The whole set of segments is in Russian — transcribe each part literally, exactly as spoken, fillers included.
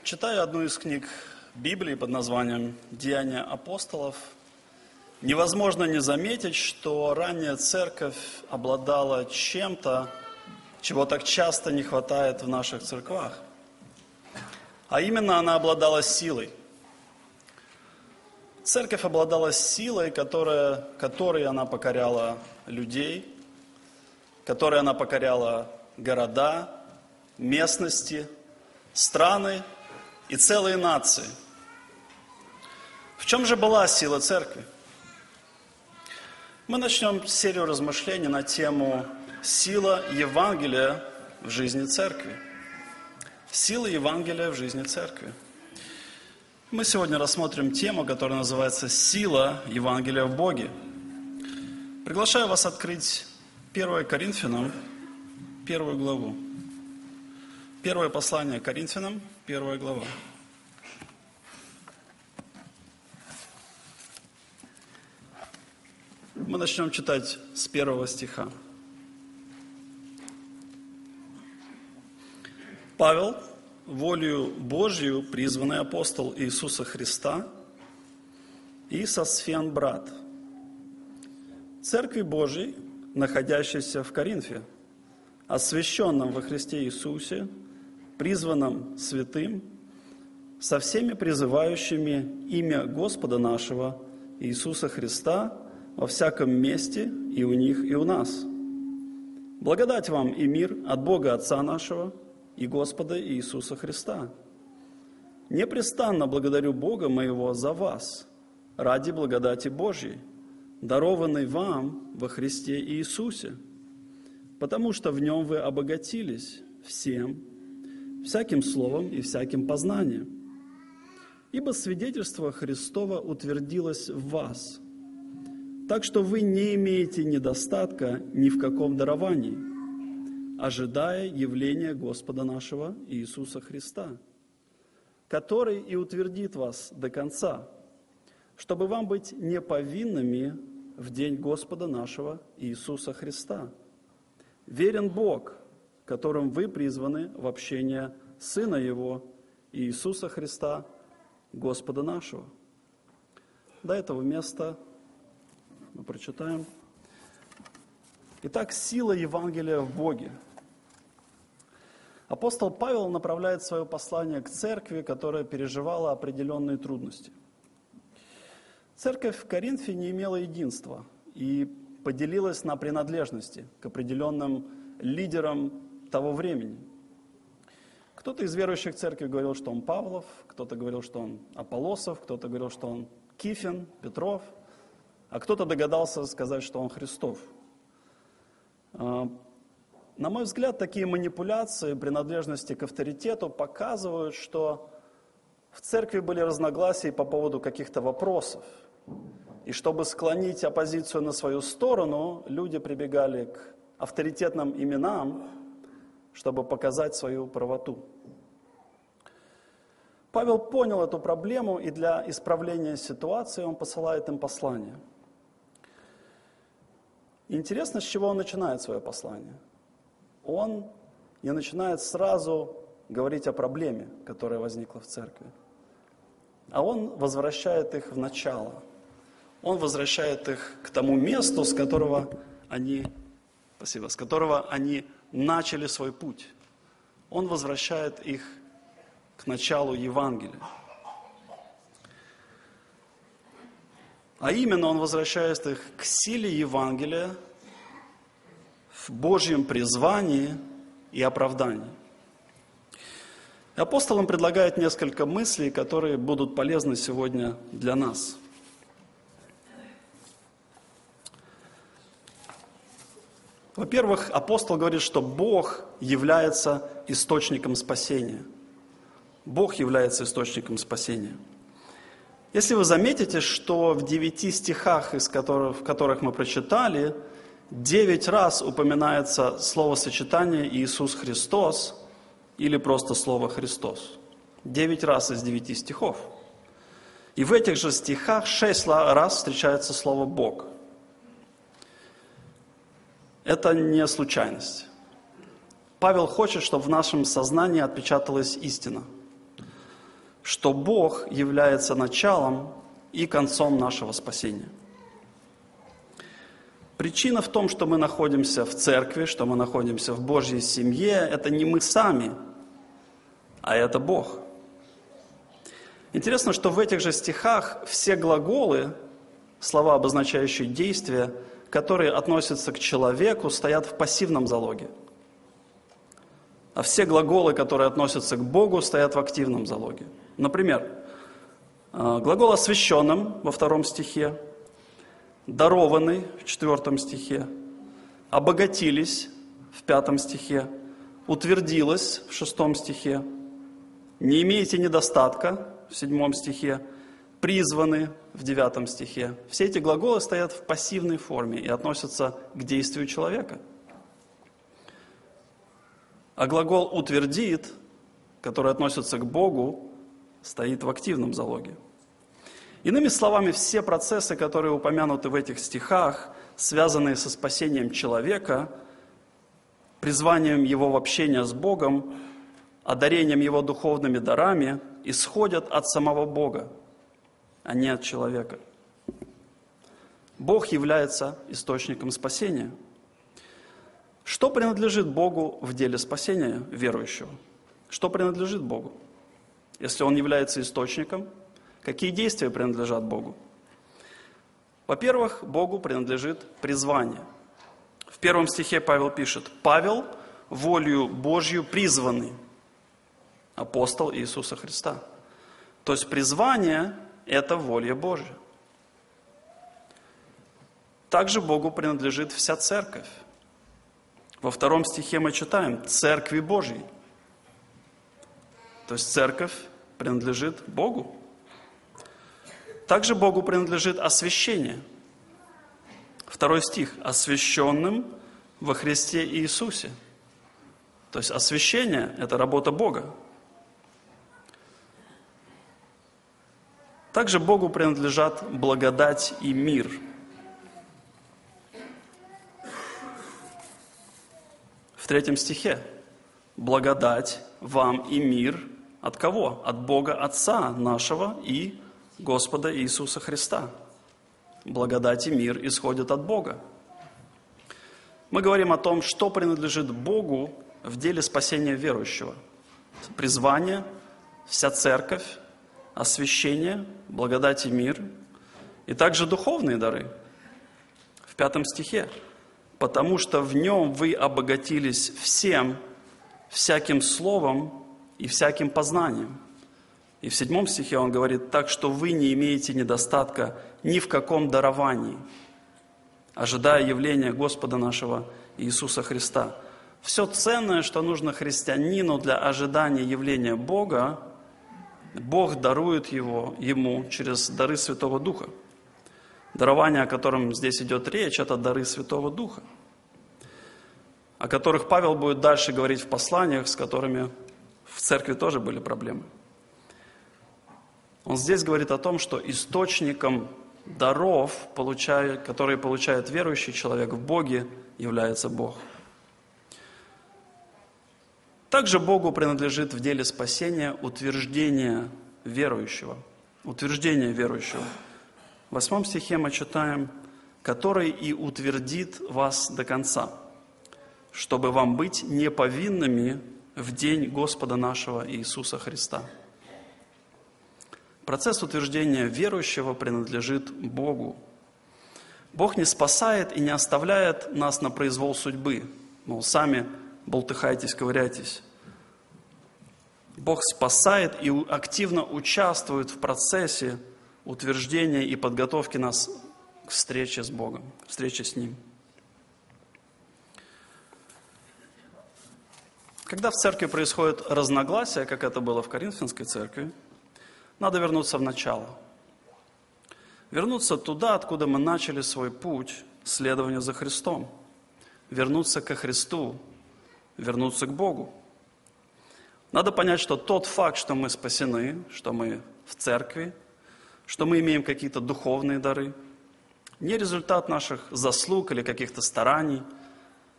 Читая одну из книг Библии под названием «Деяния апостолов», невозможно не заметить, что ранняя церковь обладала чем-то, чего так часто не хватает в наших церквах. А именно, она обладала силой. Церковь обладала силой, которая, которой она покоряла людей, которой она покоряла города, местности, страны и целые нации. В чем же была сила церкви? Мы начнем серию размышлений на тему «Сила Евангелия в жизни церкви». Сила Евангелия в жизни церкви. Мы сегодня рассмотрим тему, которая называется «Сила Евангелия в Боге». Приглашаю вас открыть первое Коринфянам, первую главу. Первое послание Коринфянам, первая глава. Мы начнем читать с первого стиха. Павел, волею Божью призванный апостол Иисуса Христа, и Сосфен брат, Церкви Божией, находящейся в Коринфе, освященном во Христе Иисусе, призванном святым, со всеми призывающими имя Господа нашего Иисуса Христа во всяком месте и у них, и у нас. Благодать вам и мир от Бога Отца нашего и Господа Иисуса Христа. Непрестанно благодарю Бога моего за вас, ради благодати Божьей, дарованной вам во Христе Иисусе, потому что в Нем вы обогатились всем, всяким словом и всяким познанием. Ибо свидетельство Христово утвердилось в вас, так что вы не имеете недостатка ни в каком даровании, ожидая явления Господа нашего Иисуса Христа, который и утвердит вас до конца, чтобы вам быть неповинными в день Господа нашего Иисуса Христа. Верен Бог, которым вы призваны в общение Сына Его, Иисуса Христа, Господа нашего. До этого места мы прочитаем. Итак, сила Евангелия в Боге. Апостол Павел направляет свое послание к церкви, которая переживала определенные трудности. Церковь в Коринфе не имела единства и поделилась на принадлежности к определенным лидерам того времени. Кто-то из верующих в церкви говорил, что он Павлов, кто-то говорил, что он Аполлосов, кто-то говорил, что он Кифин, Петров, а кто-то догадался сказать, что он Христов. На мой взгляд, такие манипуляции, принадлежности к авторитету показывают, что в церкви были разногласия по поводу каких-то вопросов. И чтобы склонить оппозицию на свою сторону, люди прибегали к авторитетным именам, чтобы показать свою правоту. Павел понял эту проблему, и для исправления ситуации он посылает им послание. Интересно, с чего он начинает свое послание. Он не начинает сразу говорить о проблеме, которая возникла в церкви, а он возвращает их в начало. Он возвращает их к тому месту, с которого они, спасибо, с которого они начали свой путь. Он возвращает их к началу Евангелия. А именно он возвращает их к силе Евангелия в Божьем призвании и оправдании. Апостол им предлагает несколько мыслей, которые будут полезны сегодня для нас. Во-первых, апостол говорит, что Бог является источником спасения. Бог является источником спасения. Если вы заметите, что в девяти стихах, из которых, в которых мы прочитали, девять раз упоминается словосочетание «Иисус Христос» или просто слово «Христос». Девять раз из девяти стихов. И в этих же стихах шесть раз встречается слово «Бог». Это не случайность. Павел хочет, чтобы в нашем сознании отпечаталась истина. что Бог является началом и концом нашего спасения. Причина в том, что мы находимся в церкви, что мы находимся в Божьей семье, это не мы сами, а это Бог. Интересно, что в этих же стихах все глаголы, слова, обозначающие действия, которые относятся к человеку, стоят в пассивном залоге. А все глаголы, которые относятся к Богу, стоят в активном залоге. Например, глагол «освященным» во втором стихе, «дарованный» в четвертом стихе, «обогатились» в пятом стихе, «утвердилось» в шестом стихе, «не имеете недостатка» в седьмом стихе, «призваны» в девятом стихе. Все эти глаголы стоят в пассивной форме и относятся к действию человека. А глагол «утвердит», который относится к Богу, стоит в активном залоге. Иными словами, все процессы, которые упомянуты в этих стихах, связанные со спасением человека, призванием его в общение с Богом, одарением его духовными дарами, исходят от самого Бога, а не от человека. Бог является источником спасения. Что принадлежит Богу в деле спасения верующего? Что принадлежит Богу? Если Он является источником, какие действия принадлежат Богу? Во-первых, Богу принадлежит призвание. В первом стихе Павел пишет: «Павел, волею Божью призванный, апостол Иисуса Христа». То есть призвание – это воля Божья. Также Богу принадлежит вся церковь. Во втором стихе мы читаем «Церкви Божьей». То есть церковь принадлежит Богу. Также Богу принадлежит освящение. Второй стих «освященным во Христе Иисусе». То есть освящение – это работа Бога. Также Богу принадлежат благодать и мир. В третьем стихе «благодать вам и мир» от кого? От Бога Отца нашего и Господа Иисуса Христа. Благодать и мир исходят от Бога. Мы говорим о том, что принадлежит Богу в деле спасения верующего. Призвание, вся церковь, освящение, благодать и мир, и также духовные дары. В пятом стихе. «Потому что в нем вы обогатились всем, всяким словом и всяким познанием». И в седьмом стихе он говорит: «Так что вы не имеете недостатка ни в каком даровании, ожидая явления Господа нашего Иисуса Христа». Все ценное, что нужно христианину для ожидания явления Бога, Бог дарует его, ему через дары Святого Духа. Дарование, о котором здесь идет речь, это дары Святого Духа, о которых Павел будет дальше говорить в посланиях, с которыми в церкви тоже были проблемы. Он здесь говорит о том, что источником даров, которые получает верующий человек в Боге, является Бог. Также Богу принадлежит в деле спасения утверждение верующего. Утверждение верующего. В восьмом стихе мы читаем: «который и утвердит вас до конца, чтобы вам быть неповинными в день Господа нашего Иисуса Христа». Процесс утверждения верующего принадлежит Богу. Бог не спасает и не оставляет нас на произвол судьбы. Мол, сами болтыхайтесь, ковыряйтесь. Бог спасает и активно участвует в процессе утверждения и подготовки нас к встрече с Богом, к встрече с Ним. Когда в церкви происходит разногласие, как это было в Коринфянской церкви, надо вернуться в начало. Вернуться туда, откуда мы начали свой путь следования за Христом. Вернуться ко Христу, вернуться к Богу. Надо понять, что тот факт, что мы спасены, что мы в церкви, что мы имеем какие-то духовные дары, не результат наших заслуг или каких-то стараний,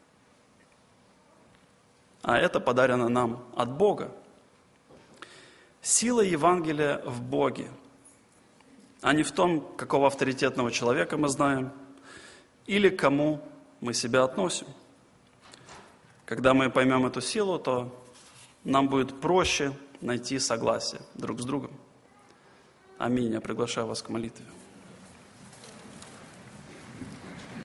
а это подарено нам от Бога. Сила Евангелия в Боге, а не в том, какого авторитетного человека мы знаем или к кому мы себя относим. Когда мы поймем эту силу, то нам будет проще найти согласие друг с другом. Аминь. Я приглашаю вас к молитве.